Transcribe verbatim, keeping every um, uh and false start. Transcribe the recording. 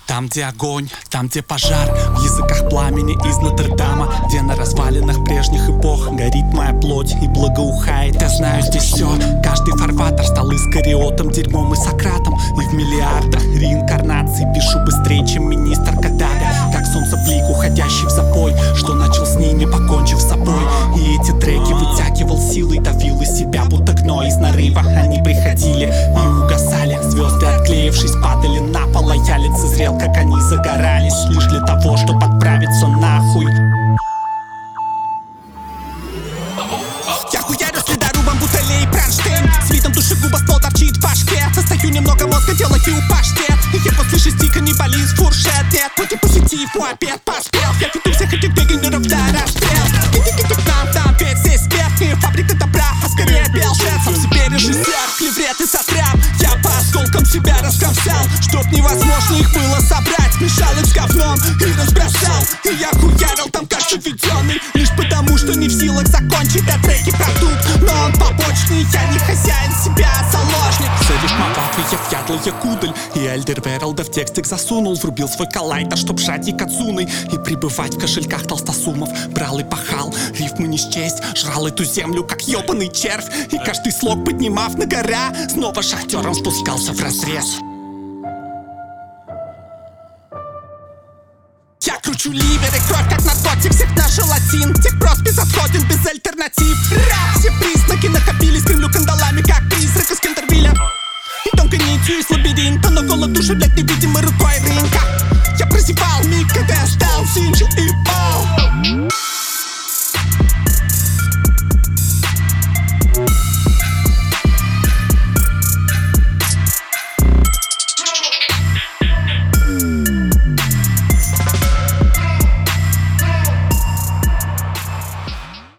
Там, где огонь, там, где пожар, в языках пламени из Нотр-Дама, где на развалинах прежних эпох горит моя плоть и благоухает. Я знаю здесь все, каждый фарватер стал Искариотом, дерьмом и Сократом. И в миллиардах реинкарнаций пишу быстрее, чем министр Каддафи. Как солнце в лиг, уходящий в запой, что начал с ними, покончив с собой. И эти треки вытягивал силой, давил из себя, будто гной из нарыва. Они приходили и угасали, звезды, отклеившись, падали на пол, а я лицезрел, как они загорались, лишь для того, чтобы отправиться нахуй. Я хуярю с ледорубом бутылей Кронштейн, с видом душегуба ствол торчит в башке. Состою немного мозга, делаю паштет, и я после шести каннибалист фуршет. Нет, хоть и позитив, мой обед поспел. Я веду всех этих дегенеров до расстрел. Идите к нам, там ведь здесь смерть, фабрика добра, а скорее белшет. Сам себе режиссер, клеврет и сотряп. Я по осколкам себя раскромсал, чтоб невозможно их было собрать. Смешал их с говном и разбросал, и я хуярил там как заведенный, лишь потому, что не в силах закончить до треки продукт. Но он побочный, я не хозяин себя, а заложник. Сэвиш Мавафи, я вядлая кудаль, и Эльдер Вералда в текстик засунул. Врубил свой коллайдер, чтоб жать и кацуной и пребывать в кошельках толстосумов. Брал и пахал, рифмы не счесть, жрал эту землю, как ебаный червь. И каждый слог поднимав на гора, снова шахтером спускался в разрез. Я кручу ливер и кровь, как наркотик, всех на желатин. Техпрос безотходен, без альтернатив. Ра! Все признаки накопились, кремлю кандалами, как призрак из Кентервилля. И тонкой нитью из лабиринта, но голод души, блядь, невидимой рукой рынка.